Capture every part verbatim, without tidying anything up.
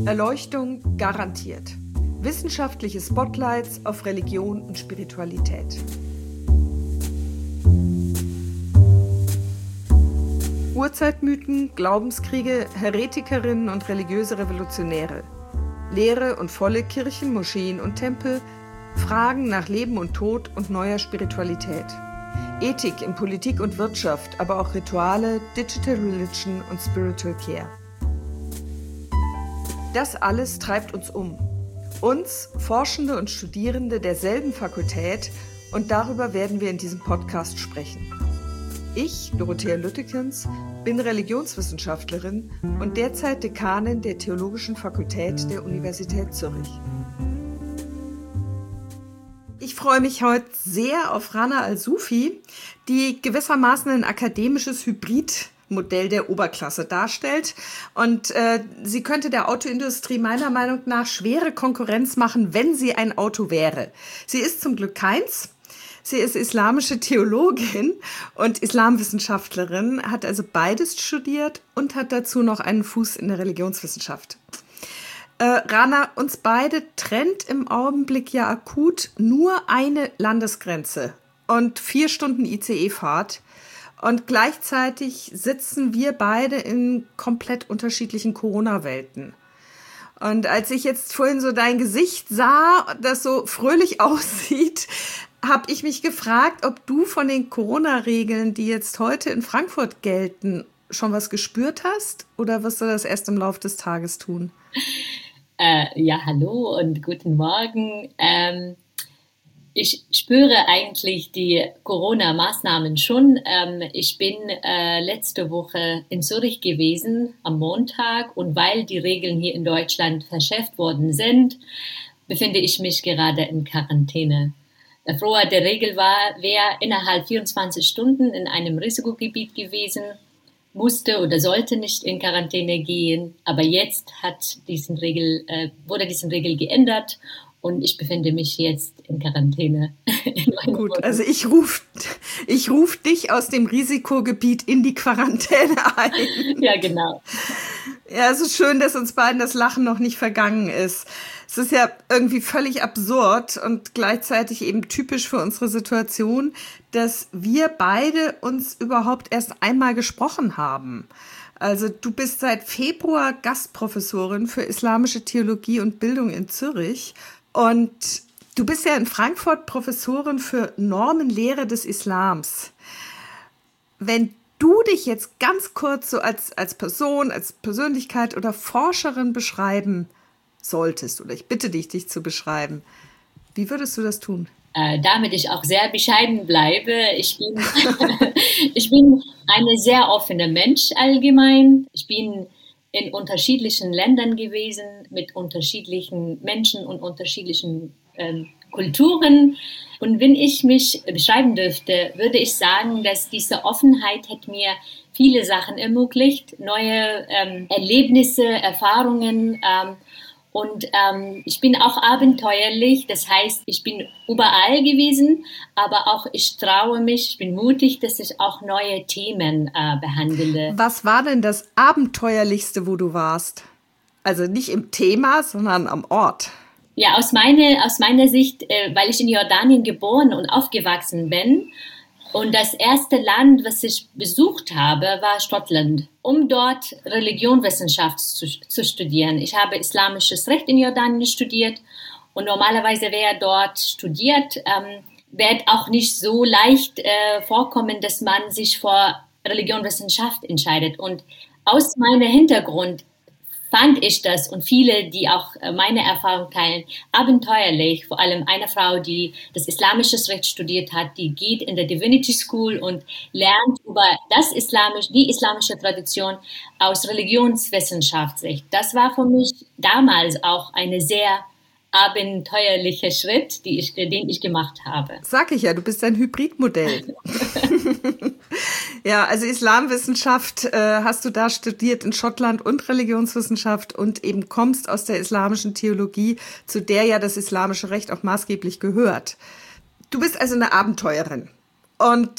Erleuchtung garantiert. Wissenschaftliche Spotlights auf Religion und Spiritualität. Urzeitmythen, Glaubenskriege, Heretikerinnen und religiöse Revolutionäre. Leere und volle Kirchen, Moscheen und Tempel. Fragen nach Leben und Tod und neuer Spiritualität. Ethik in Politik und Wirtschaft, aber auch Rituale, Digital Religion und Spiritual Care. Das alles treibt uns um. Uns, Forschende und Studierende derselben Fakultät, und darüber werden wir in diesem Podcast sprechen. Ich, Dorothea Lüttekens, bin Religionswissenschaftlerin und derzeit Dekanin der Theologischen Fakultät der Universität Zürich. Ich freue mich heute sehr auf Rana Al-Sufi, die gewissermaßen ein akademisches Hybridmodell der Oberklasse darstellt. Und äh, sie könnte der Autoindustrie meiner Meinung nach schwere Konkurrenz machen, wenn sie ein Auto wäre. Sie ist zum Glück keins. Sie ist islamische Theologin und Islamwissenschaftlerin, hat also beides studiert und hat dazu noch einen Fuß in der Religionswissenschaft. Äh, Rana, uns beide trennt im Augenblick ja akut nur eine Landesgrenze und vier Stunden I C E-Fahrt. Und gleichzeitig sitzen wir beide in komplett unterschiedlichen Corona-Welten. Und als ich jetzt vorhin so dein Gesicht sah, das so fröhlich aussieht, habe ich mich gefragt, ob du von den Corona-Regeln, die jetzt heute in Frankfurt gelten, schon was gespürt hast oder wirst du das erst im Laufe des Tages tun? Äh, ja, hallo und guten Morgen. Ähm, ich spüre eigentlich die Corona-Maßnahmen schon. Ähm, ich bin äh, letzte Woche in Zürich gewesen am Montag und weil die Regeln hier in Deutschland verschärft worden sind, befinde ich mich gerade in Quarantäne. Der Vorher der Regel war, wer innerhalb vierundzwanzig Stunden in einem Risikogebiet gewesen, musste oder sollte nicht in Quarantäne gehen. Aber jetzt hat diesen Regel, äh, wurde diese Regel geändert und ich befinde mich jetzt in Quarantäne. in Gut, Wohnung. Also ich rufe ich ruf dich aus dem Risikogebiet in die Quarantäne ein. Ja, genau. Ja, es ist schön, dass uns beiden das Lachen noch nicht vergangen ist. Es ist ja irgendwie völlig absurd und gleichzeitig eben typisch für unsere Situation, dass wir beide uns überhaupt erst einmal gesprochen haben. Also du bist seit Februar Gastprofessorin für islamische Theologie und Bildung in Zürich und du bist ja in Frankfurt Professorin für Normenlehre des Islams. Wenn du dich jetzt ganz kurz so als, als Person, als Persönlichkeit oder Forscherin beschreiben solltest, oder ich bitte dich, dich zu beschreiben, wie würdest du das tun? Äh, damit ich auch sehr bescheiden bleibe. Ich bin, ich bin eine sehr offene Mensch allgemein. Ich bin in unterschiedlichen Ländern gewesen, mit unterschiedlichen Menschen und unterschiedlichen ähm, Kulturen. Und wenn ich mich beschreiben dürfte, würde ich sagen, dass diese Offenheit hat mir viele Sachen ermöglicht, neue ähm, Erlebnisse, Erfahrungen. Ähm, und ähm, ich bin auch abenteuerlich, das heißt, ich bin überall gewesen, aber auch ich traue mich, ich bin mutig, dass ich auch neue Themen äh, behandle. Was war denn das Abenteuerlichste, wo du warst? Also nicht im Thema, sondern am Ort. Ja, aus, meine, aus meiner Sicht, äh, weil ich in Jordanien geboren und aufgewachsen bin und das erste Land, was ich besucht habe, war Schottland, um dort Religionwissenschaft zu, zu studieren. Ich habe islamisches Recht in Jordanien studiert und normalerweise, wer dort studiert, ähm, wird auch nicht so leicht äh, vorkommen, dass man sich vor Religionwissenschaft entscheidet. Und aus meinem Hintergrund fand ich das und viele, die auch meine Erfahrung teilen, abenteuerlich. Vor allem eine Frau, die das islamische Recht studiert hat, die geht in der Divinity School und lernt über das islamisch, die islamische Tradition aus Religionswissenschaftssicht. Das war für mich damals auch eine sehr abenteuerliche Schritt, die ich, den ich gemacht habe. Sag ich ja, du bist ein Hybridmodell. Ja, also Islamwissenschaft äh, hast du da studiert in Schottland und Religionswissenschaft und eben kommst aus der islamischen Theologie, zu der ja das islamische Recht auch maßgeblich gehört. Du bist also eine Abenteurerin und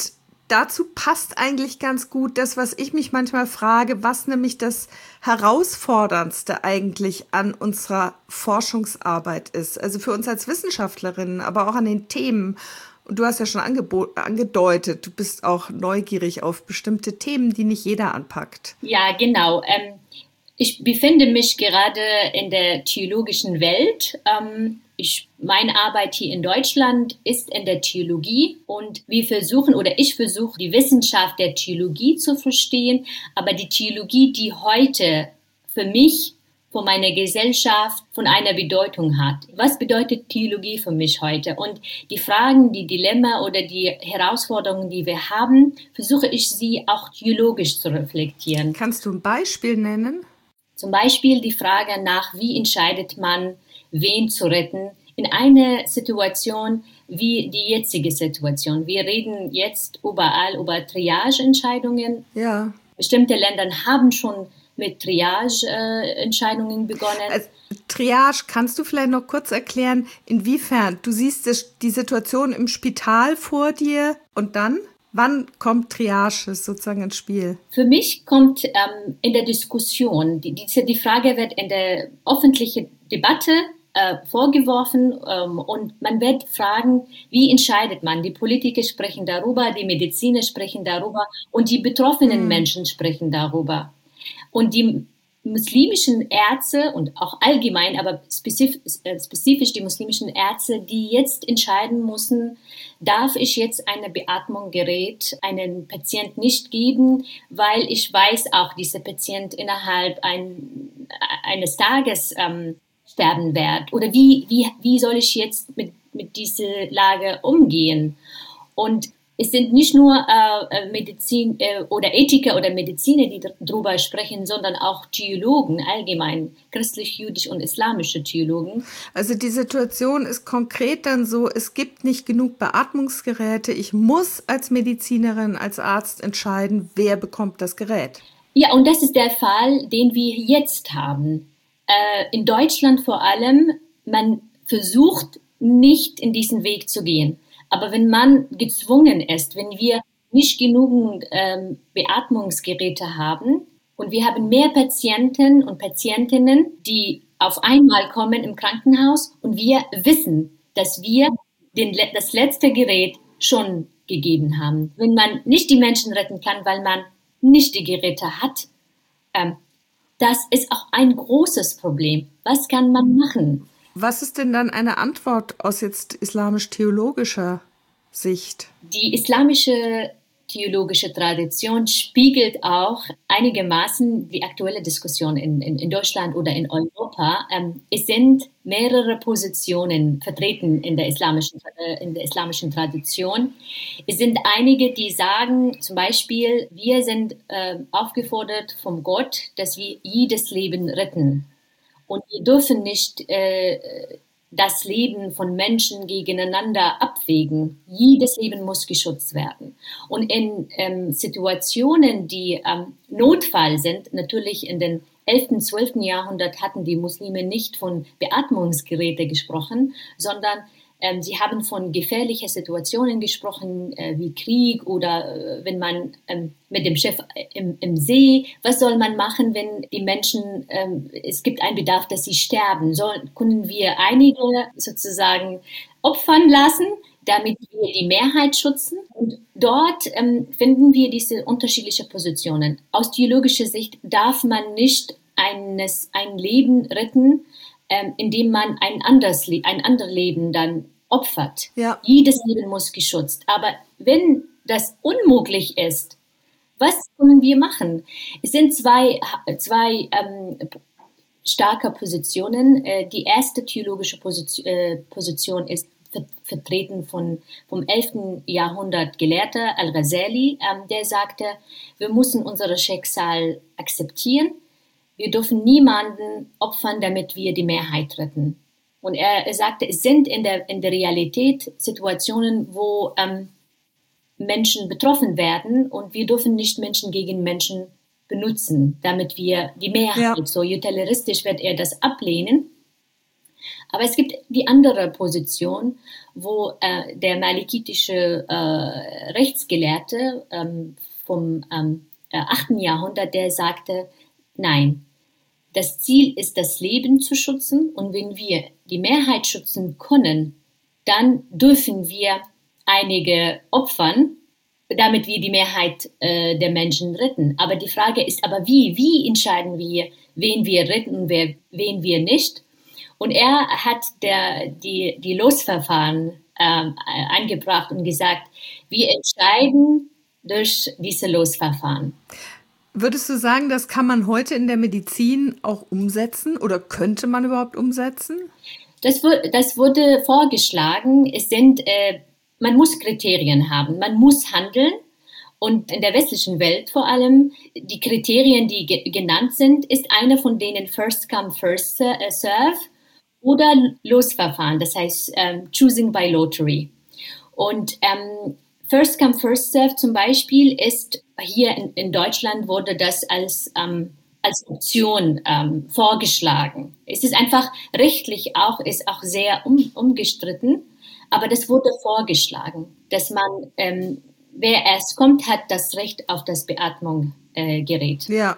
dazu passt eigentlich ganz gut das, was ich mich manchmal frage, was nämlich das Herausforderndste eigentlich an unserer Forschungsarbeit ist. Also für uns als Wissenschaftlerinnen, aber auch an den Themen. Und du hast ja schon angebo- angedeutet, du bist auch neugierig auf bestimmte Themen, die nicht jeder anpackt. Ja, genau. Ähm, ich befinde mich gerade in der theologischen Welt. Ähm, ich, meine Arbeit hier in Deutschland ist in der Theologie und wir versuchen oder ich versuche die Wissenschaft der Theologie zu verstehen, aber die Theologie, die heute für mich, von meiner Gesellschaft, von einer Bedeutung hat. Was bedeutet Theologie für mich heute? Und die Fragen, die Dilemma oder die Herausforderungen, die wir haben, versuche ich sie auch theologisch zu reflektieren. Kannst du ein Beispiel nennen? Zum Beispiel die Frage nach, wie entscheidet man, wen zu retten, in einer Situation wie die jetzige Situation. Wir reden jetzt überall über Triage-Entscheidungen. Ja. Bestimmte Länder haben schon mit Triage-Entscheidungen begonnen. Also, Triage, kannst du vielleicht noch kurz erklären, inwiefern? Du siehst das, die Situation im Spital vor dir und dann? Wann kommt Triage sozusagen ins Spiel? Für mich kommt ähm, in der Diskussion, die, diese, die Frage wird in der öffentlichen Debatte äh, vorgeworfen ähm, und man wird fragen, wie entscheidet man? Die Politiker sprechen darüber, die Mediziner sprechen darüber und die betroffenen mhm. Menschen sprechen darüber. Und die muslimischen Ärzte und auch allgemein, aber spezifisch, spezifisch die muslimischen Ärzte, die jetzt entscheiden müssen, darf ich jetzt ein Beatmungsgerät einem Patient nicht geben, weil ich weiß auch, dieser Patient innerhalb ein, eines Tages ähm, sterben wird. Oder wie, wie, wie soll ich jetzt mit, mit dieser Lage umgehen? Und es sind nicht nur äh, Medizin äh, oder Ethiker oder Mediziner, die darüber sprechen, sondern auch Theologen allgemein, christlich, jüdisch und islamische Theologen. Also die Situation ist konkret dann so, es gibt nicht genug Beatmungsgeräte. Ich muss als Medizinerin, als Arzt entscheiden, wer bekommt das Gerät. Ja, und das ist der Fall, den wir jetzt haben. Äh, in Deutschland vor allem, man versucht nicht in diesen Weg zu gehen. Aber wenn man gezwungen ist, wenn wir nicht genügend ähm, Beatmungsgeräte haben und wir haben mehr Patienten und Patientinnen, die auf einmal kommen im Krankenhaus und wir wissen, dass wir den, das letzte Gerät schon gegeben haben. Wenn man nicht die Menschen retten kann, weil man nicht die Geräte hat, ähm, das ist auch ein großes Problem. Was kann man machen? Was ist denn dann eine Antwort aus jetzt islamisch-theologischer Sicht? Die islamische theologische Tradition spiegelt auch einigermaßen die aktuelle Diskussion in, in, in Deutschland oder in Europa. Ähm, es sind mehrere Positionen vertreten in der islamischen, äh, in der islamischen Tradition. Es sind einige, die sagen, zum Beispiel, wir sind äh, aufgefordert vom Gott, dass wir jedes Leben retten. Und wir dürfen nicht äh, das Leben von Menschen gegeneinander abwägen. Jedes Leben muss geschützt werden. Und in ähm, Situationen, die ähm, Notfall sind, natürlich in den elften, zwölften Jahrhundert hatten die Muslime nicht von Beatmungsgeräten gesprochen, sondern ähm, sie haben von gefährlichen Situationen gesprochen, äh, wie Krieg oder äh, wenn man ähm, mit dem Schiff im, im See, was soll man machen, wenn die Menschen, ähm, es gibt einen Bedarf, dass sie sterben, soll, können wir einige sozusagen opfern lassen, damit wir die Mehrheit schützen. Und dort ähm, finden wir diese unterschiedlichen Positionen. Aus theologischer Sicht darf man nicht eines, ein Leben retten, ähm, indem man ein anderes, ein anderes Leben dann opfert. Ja. Jedes Leben muss geschützt. Aber wenn das unmöglich ist, was können wir machen? Es sind zwei, zwei ähm, starke Positionen. Äh, die erste theologische Position, äh, Position ist ver- vertreten von, vom elften Jahrhundert Gelehrter Al-Ghazali, ähm, der sagte, wir müssen unser Schicksal akzeptieren. Wir dürfen niemanden opfern, damit wir die Mehrheit retten. Und er, er sagte, es sind in der, in der Realität Situationen, wo ähm, Menschen betroffen werden und wir dürfen nicht Menschen gegen Menschen benutzen, damit wir die Mehrheit, ja. So utilitaristisch wird er das ablehnen. Aber es gibt die andere Position, wo äh, der malikitische äh, Rechtsgelehrte ähm, vom ähm, achten Jahrhundert, der sagte, nein, das Ziel ist, das Leben zu schützen, und wenn wir die Mehrheit schützen können, dann dürfen wir einige opfern, damit wir die Mehrheit äh, der Menschen retten. Aber die Frage ist aber wie? Wie entscheiden wir, wen wir retten und wer, wen wir nicht? Und er hat der, die, die Losverfahren äh, angebracht und gesagt, wir entscheiden durch diese Losverfahren. Würdest du sagen, das kann man heute in der Medizin auch umsetzen oder könnte man überhaupt umsetzen? Das, das wurde vorgeschlagen. Es sind, äh, man muss Kriterien haben, man muss handeln. Und in der westlichen Welt vor allem, die Kriterien, die ge- genannt sind, ist eine von denen First Come, First Serve oder Losverfahren, das heißt ähm, Choosing by Lottery. Und ähm, First Come, First Serve zum Beispiel ist, hier in, in Deutschland wurde das als, ähm, als Option ähm, vorgeschlagen. Es ist einfach rechtlich auch, ist auch sehr um, umgestritten, aber das wurde vorgeschlagen, dass man, ähm, wer erst kommt, hat das Recht auf das Beatmungsgerät. Äh, ja.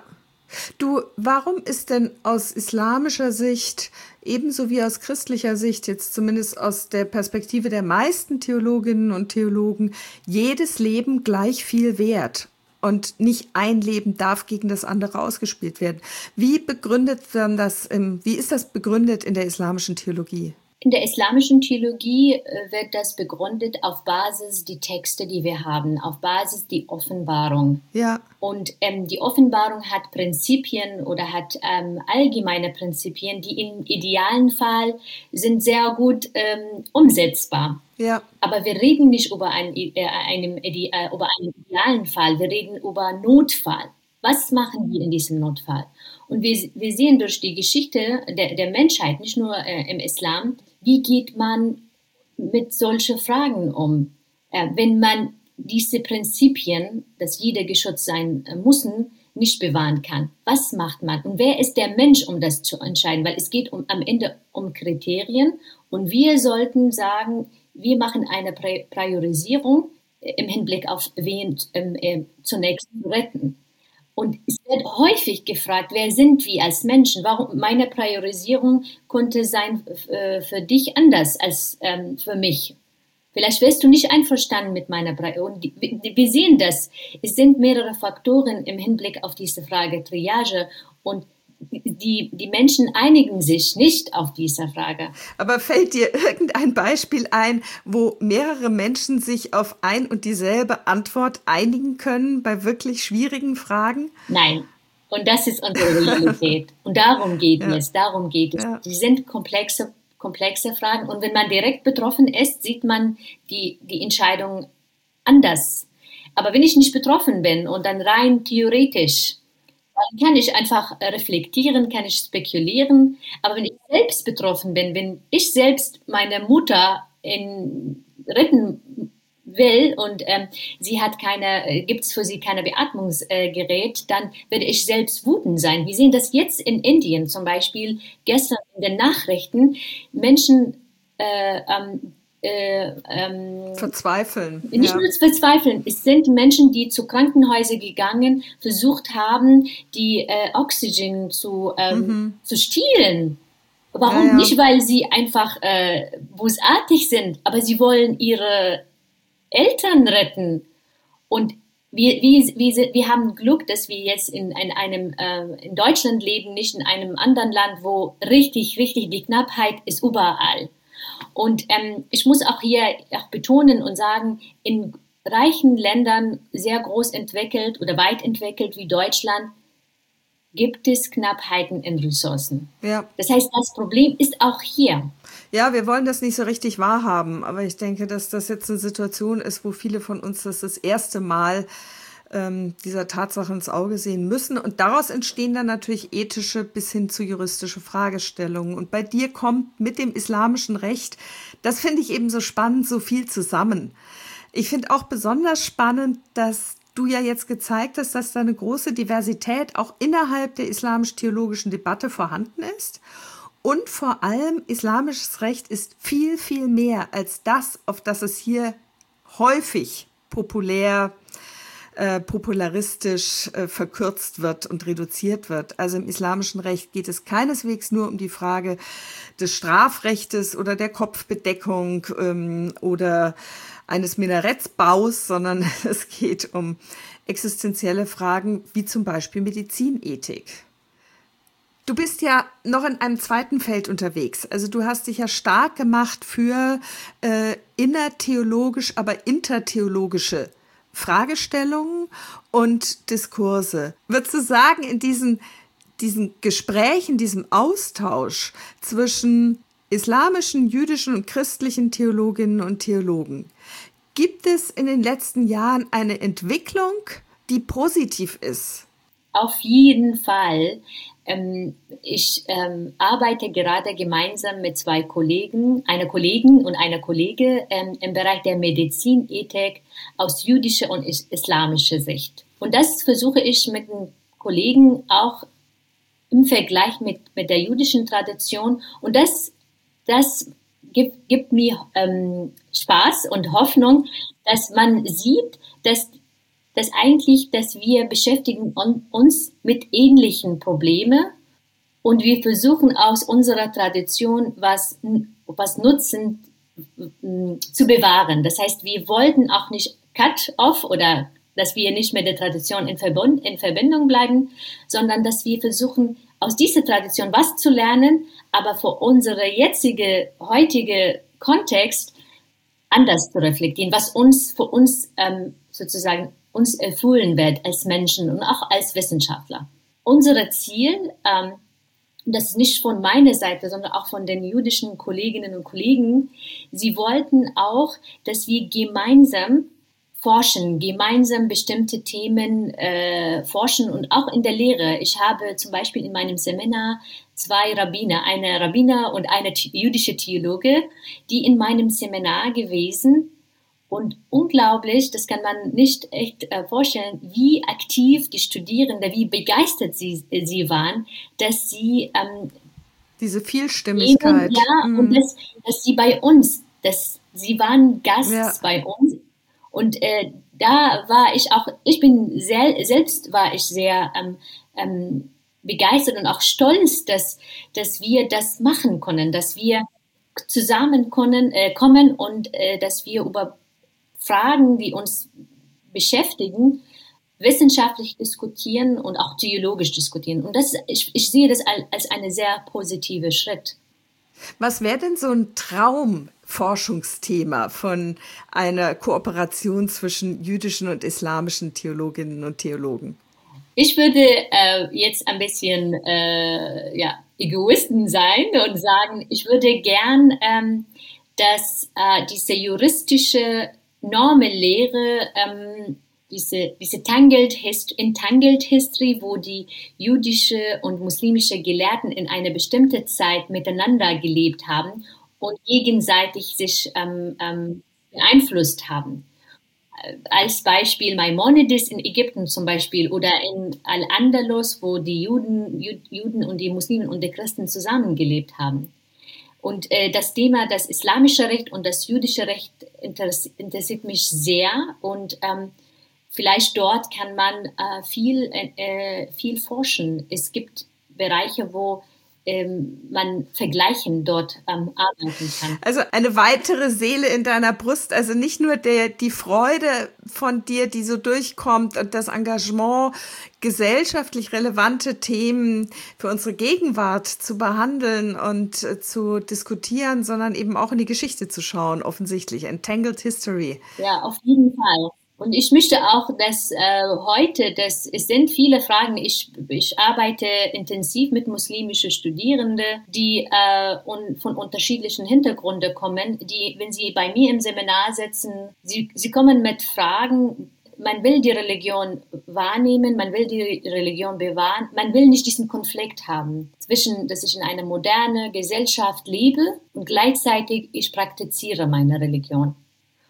Du, warum ist denn aus islamischer Sicht, ebenso wie aus christlicher Sicht, jetzt zumindest aus der Perspektive der meisten Theologinnen und Theologen, jedes Leben gleich viel wert? Und nicht ein Leben darf gegen das andere ausgespielt werden. Wie begründet dann das, im, wie ist das begründet in der islamischen Theologie? In der islamischen Theologie äh, wird das begründet auf Basis die Texte, die wir haben, auf Basis die Offenbarung. Ja. Und ähm, die Offenbarung hat Prinzipien oder hat ähm, allgemeine Prinzipien, die im idealen Fall sind sehr gut ähm, umsetzbar. Ja. Aber wir reden nicht über einen, äh, einem, äh, über einen idealen Fall, wir reden über Notfall. Was machen wir in diesem Notfall? Und wir, wir sehen durch die Geschichte der, der Menschheit, nicht nur äh, im Islam, wie geht man mit solchen Fragen um? Äh, wenn man diese Prinzipien, dass jeder geschützt sein äh, muss, nicht bewahren kann. Was macht man? Und wer ist der Mensch, um das zu entscheiden? Weil es geht um, am Ende um Kriterien, und wir sollten sagen, wir machen eine Priorisierung äh, im Hinblick auf wen ähm, äh, zunächst retten. Und es wird häufig gefragt, wer sind wir als Menschen? Warum meine Priorisierung konnte sein äh, für dich anders als ähm, für mich? Vielleicht wärst du nicht einverstanden mit meiner Priorisierung. Wir sehen das. Es sind mehrere Faktoren im Hinblick auf diese Frage Triage, und die, die Menschen einigen sich nicht auf diese Frage. Aber fällt dir irgendein Beispiel ein, wo mehrere Menschen sich auf ein und dieselbe Antwort einigen können bei wirklich schwierigen Fragen? Nein. Und das ist unsere Realität. Und darum geht ja. es. Darum geht es. Ja. Die sind komplexe, komplexe Fragen. Und wenn man direkt betroffen ist, sieht man die, die Entscheidung anders. Aber wenn ich nicht betroffen bin und dann rein theoretisch, dann kann ich einfach reflektieren, kann ich spekulieren. Aber wenn ich selbst betroffen bin, wenn ich selbst meine Mutter in, retten will und ähm, sie hat keine, gibt es für sie keine Beatmungsgerät, äh, dann werde ich selbst wütend sein. Wir sehen das jetzt in Indien zum Beispiel, gestern in den Nachrichten, Menschen äh, ähm, Äh, ähm, verzweifeln. Nicht ja. nur verzweifeln, es sind Menschen, die zu Krankenhäusern gegangen, versucht haben, die äh, Oxygen zu, ähm, mhm. zu stehlen. Warum? Ja, ja. Nicht, weil sie einfach äh, bösartig sind, aber sie wollen ihre Eltern retten. Und wir, wir, wir, wir haben Glück, dass wir jetzt in, in einem äh, in Deutschland leben, nicht in einem anderen Land, wo richtig, richtig die Knappheit ist überall. Und ähm, ich muss auch hier auch betonen und sagen, in reichen Ländern, sehr groß entwickelt oder weit entwickelt wie Deutschland, gibt es Knappheiten in Ressourcen. Ja. Das heißt, das Problem ist auch hier. Ja, wir wollen das nicht so richtig wahrhaben, aber ich denke, dass das jetzt eine Situation ist, wo viele von uns das das erste Mal ähm, dieser Tatsache ins Auge sehen müssen. Und daraus entstehen dann natürlich ethische bis hin zu juristische Fragestellungen. Und bei dir kommt mit dem islamischen Recht, das finde ich eben so spannend, so viel zusammen. Ich finde auch besonders spannend, dass du ja jetzt gezeigt hast, dass da eine große Diversität auch innerhalb der islamisch-theologischen Debatte vorhanden ist. Und vor allem, islamisches Recht ist viel, viel mehr als das, auf das es hier häufig populär, äh, popularistisch äh, verkürzt wird und reduziert wird. Also im islamischen Recht geht es keineswegs nur um die Frage des Strafrechtes oder der Kopfbedeckung ähm, oder eines Minarettsbaus, sondern es geht um existenzielle Fragen wie zum Beispiel Medizinethik. Du bist ja noch in einem zweiten Feld unterwegs. Also du hast dich ja stark gemacht für äh, innertheologisch, aber intertheologische Fragestellungen und Diskurse. Würdest du sagen, in diesen, diesen Gesprächen, diesem Austausch zwischen islamischen, jüdischen und christlichen Theologinnen und Theologen, gibt es in den letzten Jahren eine Entwicklung, die positiv ist? Auf jeden Fall. Ähm, ich ähm, arbeite gerade gemeinsam mit zwei Kollegen, einer Kollegin und einer Kollege ähm, im Bereich der Medizinethik aus jüdischer und is- islamischer Sicht. Und das versuche ich mit den Kollegen auch im Vergleich mit, mit der jüdischen Tradition. Und das, das gibt, gibt mir ähm, Spaß und Hoffnung, dass man sieht, dass dass eigentlich, dass wir beschäftigen uns mit ähnlichen Problemen und wir versuchen aus unserer Tradition was, was Nutzen zu bewahren. Das heißt, wir wollten auch nicht cut-off oder dass wir nicht mit der Tradition in, Verbund, in Verbindung bleiben, sondern dass wir versuchen, aus dieser Tradition was zu lernen, aber für unsere jetzige, heutige Kontext anders zu reflektieren, was uns für uns ähm, sozusagen uns erfüllen wird als Menschen und auch als Wissenschaftler. Unser Ziel, ähm, das ist nicht von meiner Seite, sondern auch von den jüdischen Kolleginnen und Kollegen, sie wollten auch, dass wir gemeinsam forschen, gemeinsam bestimmte Themen äh, forschen und auch in der Lehre. Ich habe zum Beispiel in meinem Seminar zwei Rabbiner, eine Rabbiner und eine jüdische Theologe, die in meinem Seminar gewesen. Und unglaublich, das kann man nicht echt äh, vorstellen, wie aktiv die Studierenden, wie begeistert sie, sie waren, dass sie ähm, diese Vielstimmigkeit. Eben, ja, mm. und dass, dass sie bei uns, dass sie waren Gast ja. bei uns. Und äh, da war ich auch, ich bin sel- selbst war ich sehr ähm, ähm, begeistert und auch stolz, dass, dass wir das machen können, dass wir zusammen können, äh, kommen und äh, dass wir über Fragen, die uns beschäftigen, wissenschaftlich diskutieren und auch theologisch diskutieren. Und das, ich, ich sehe das als einen sehr positiven Schritt. Was wäre denn so ein Traumforschungsthema von einer Kooperation zwischen jüdischen und islamischen Theologinnen und Theologen? Ich würde äh, jetzt ein bisschen äh, ja, Egoisten sein und sagen, ich würde gern, ähm, dass äh, diese juristische Normenlehre, ähm, diese, diese Tangled Hist- Entangled History, wo die jüdische und muslimische Gelehrten in einer bestimmten Zeit miteinander gelebt haben und gegenseitig sich ähm, ähm, beeinflusst haben. Als Beispiel Maimonides in Ägypten zum Beispiel oder in Al-Andalus, wo die Juden, Juden und die Muslimen und die Christen zusammengelebt haben. Und äh, das Thema, das islamische Recht und das jüdische Recht interessiert mich sehr und ähm, vielleicht dort kann man äh, viel, äh, viel forschen. Es gibt Bereiche, wo ähm, man vergleichen dort ähm, arbeiten kann. Also eine weitere Seele in deiner Brust, also nicht nur der, die Freude von dir, die so durchkommt und das Engagement, gesellschaftlich relevante Themen für unsere Gegenwart zu behandeln und äh, zu diskutieren, sondern eben auch in die Geschichte zu schauen, offensichtlich. Entangled History. Ja, auf jeden Fall. Und ich möchte auch, dass äh, heute, dass, es sind viele Fragen, ich, ich arbeite intensiv mit muslimischen Studierenden, die äh, un, von unterschiedlichen Hintergründen kommen, die, wenn sie bei mir im Seminar sitzen, sie, sie kommen mit Fragen, man will die Religion wahrnehmen, man will die Religion bewahren, man will nicht diesen Konflikt haben zwischen, dass ich in einer modernen Gesellschaft lebe und gleichzeitig ich praktiziere meine Religion.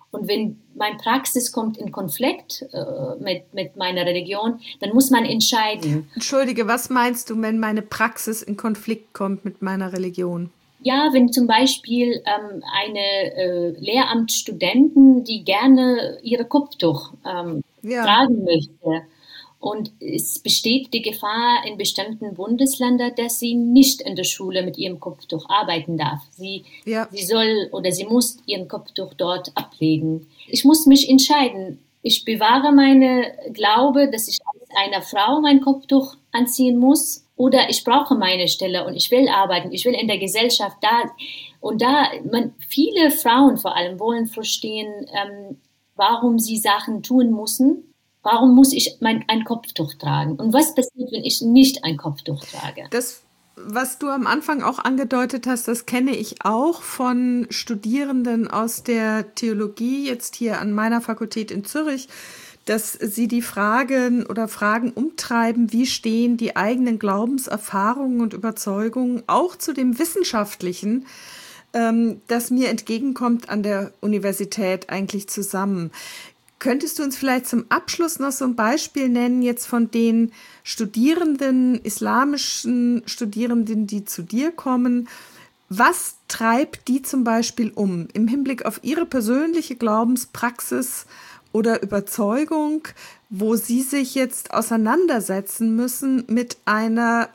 Und wenn meine Praxis kommt in Konflikt äh, mit, mit meiner Religion, dann muss man entscheiden. Entschuldige, was meinst du, wenn meine Praxis in Konflikt kommt mit meiner Religion? Ja, wenn zum Beispiel ähm, eine äh, Lehramtsstudentin, die gerne ihre Kopftuch ähm, ja. tragen möchte, und es besteht die Gefahr in bestimmten Bundesländern, dass sie nicht in der Schule mit ihrem Kopftuch arbeiten darf. Sie, ja. sie soll oder sie muss ihren Kopftuch dort ablegen. Ich muss mich entscheiden. Ich bewahre meine Glaube, dass ich als eine Frau mein Kopftuch anziehen muss, oder ich brauche meine Stelle und ich will arbeiten. Ich will in der Gesellschaft da. Und da, man, viele Frauen vor allem wollen verstehen, ähm, warum sie Sachen tun müssen. Warum muss ich mein, ein Kopftuch tragen? Und was passiert, wenn ich nicht ein Kopftuch trage? Das, was du am Anfang auch angedeutet hast, das kenne ich auch von Studierenden aus der Theologie, jetzt hier an meiner Fakultät in Zürich, dass sie die Fragen oder Fragen umtreiben, wie stehen die eigenen Glaubenserfahrungen und Überzeugungen auch zu dem Wissenschaftlichen, ähm, das mir entgegenkommt an der Universität eigentlich zusammen. Könntest du uns vielleicht zum Abschluss noch so ein Beispiel nennen, jetzt von den Studierenden, islamischen Studierenden, die zu dir kommen? Was treibt die zum Beispiel um im Hinblick auf ihre persönliche Glaubenspraxis oder Überzeugung, wo sie sich jetzt auseinandersetzen müssen mit einer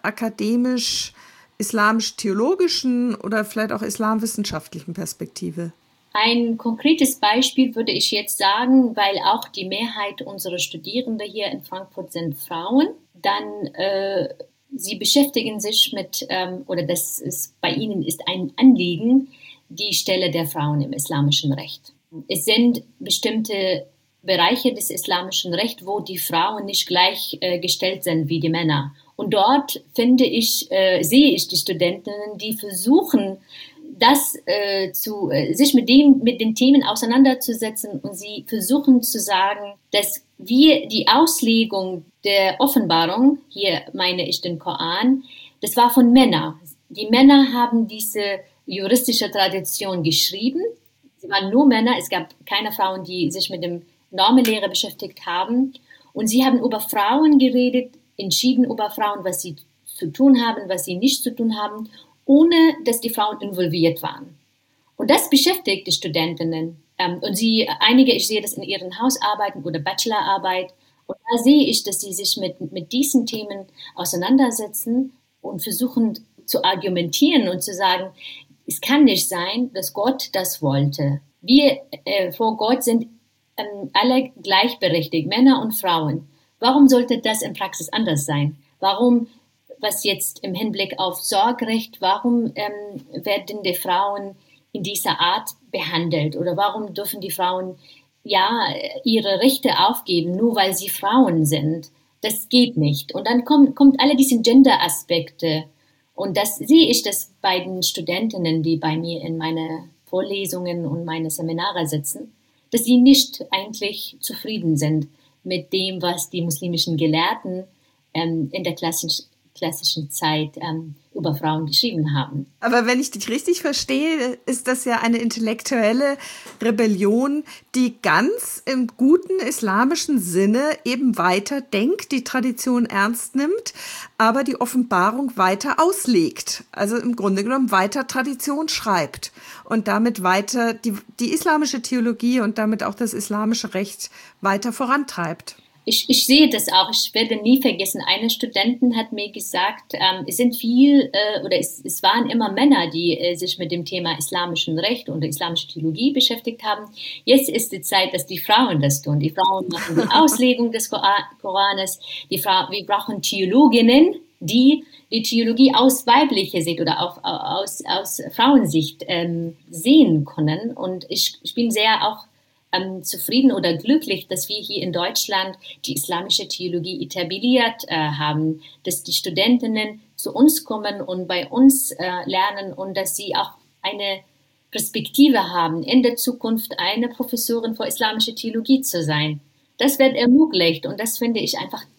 akademisch-islamisch-theologischen oder vielleicht auch islamwissenschaftlichen Perspektive? Ein konkretes Beispiel würde ich jetzt sagen, weil auch die Mehrheit unserer Studierenden hier in Frankfurt sind Frauen, dann äh, sie beschäftigen sich mit, ähm, oder das ist bei ihnen ist ein Anliegen, die Stelle der Frauen im islamischen Recht. Es sind bestimmte Bereiche des islamischen Rechts, wo die Frauen nicht gleichgestellt äh, sind wie die Männer. Und dort finde ich, äh, sehe ich die Studentinnen, die versuchen, das äh, zu äh, sich mit dem mit den Themen auseinanderzusetzen, und sie versuchen zu sagen, dass wir die Auslegung der Offenbarung, hier meine ich den Koran, das war von Männern. Die Männer haben diese juristische Tradition geschrieben. Sie waren nur Männer. Es gab keine Frauen, die sich mit dem Normenlehre beschäftigt haben. Und sie haben über Frauen geredet, entschieden über Frauen, was sie zu tun haben, was sie nicht zu tun haben, ohne dass die Frauen involviert waren. Und das beschäftigt die Studentinnen. Ähm, und sie, einige, ich sehe das in ihren Hausarbeiten oder Bachelorarbeit. Und da sehe ich, dass sie sich mit, mit diesen Themen auseinandersetzen und versuchen zu argumentieren und zu sagen, es kann nicht sein, dass Gott das wollte. Wir äh, vor Gott sind ähm, alle gleichberechtigt, Männer und Frauen. Warum sollte das in Praxis anders sein? Warum, was jetzt im Hinblick auf Sorgerecht, warum ähm, werden die Frauen in dieser Art behandelt? Oder warum dürfen die Frauen ja ihre Rechte aufgeben, nur weil sie Frauen sind? Das geht nicht. Und dann kommt, kommt alle diese Gender-Aspekte. Und das sehe ich das bei den Studentinnen, die bei mir in meine Vorlesungen und meine Seminare sitzen, dass sie nicht eigentlich zufrieden sind mit dem, was die muslimischen Gelehrten ähm, in der klassischen, klassischen Zeit ähm, über Frauen geschrieben haben. Aber wenn ich dich richtig verstehe, ist das ja eine intellektuelle Rebellion, die ganz im guten islamischen Sinne eben weiter denkt, die Tradition ernst nimmt, aber die Offenbarung weiter auslegt. Also im Grunde genommen weiter Tradition schreibt und damit weiter die, die islamische Theologie und damit auch das islamische Recht weiter vorantreibt. Ich, ich sehe das auch. Ich werde nie vergessen, eine Studentin hat mir gesagt, ähm, es sind viel, äh, oder es, es waren immer Männer, die äh, sich mit dem Thema islamischen Recht und islamische Theologie beschäftigt haben. Jetzt ist die Zeit, dass die Frauen das tun. Die Frauen machen die Auslegung des Koranes. Die Fra- wir brauchen Theologinnen, die die Theologie aus weiblicher Sicht oder auf, aus, aus Frauensicht ähm, sehen können. Und ich, ich bin sehr auch Ähm, zufrieden oder glücklich, dass wir hier in Deutschland die islamische Theologie etabliert äh, haben, dass die Studentinnen zu uns kommen und bei uns äh, lernen und dass sie auch eine Perspektive haben, in der Zukunft eine Professorin für islamische Theologie zu sein. Das wird ermöglicht und das finde ich einfach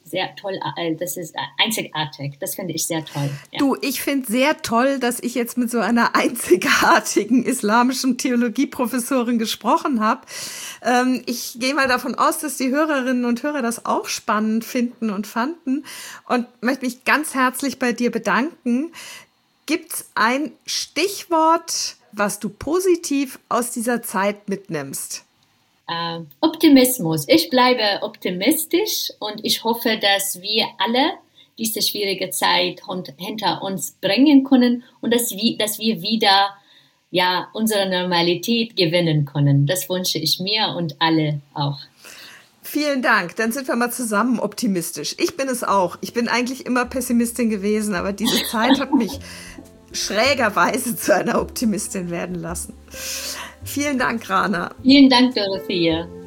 sehr toll, das ist einzigartig. Das finde ich sehr toll. Ja. Du, ich finde sehr toll, dass ich jetzt mit so einer einzigartigen islamischen Theologieprofessorin gesprochen habe. Ähm, ich gehe mal davon aus, dass die Hörerinnen und Hörer das auch spannend finden und fanden und möchte mich ganz herzlich bei dir bedanken. Gibt's ein Stichwort, was du positiv aus dieser Zeit mitnimmst? Uh, Optimismus. Ich bleibe optimistisch und ich hoffe, dass wir alle diese schwierige Zeit hinter uns bringen können und dass wir, dass wir wieder ja, unsere Normalität gewinnen können. Das wünsche ich mir und alle auch. Vielen Dank. Dann sind wir mal zusammen optimistisch. Ich bin es auch. Ich bin eigentlich immer Pessimistin gewesen, aber diese Zeit hat mich schrägerweise zu einer Optimistin werden lassen. Vielen Dank, Rana. Vielen Dank, Dorothea.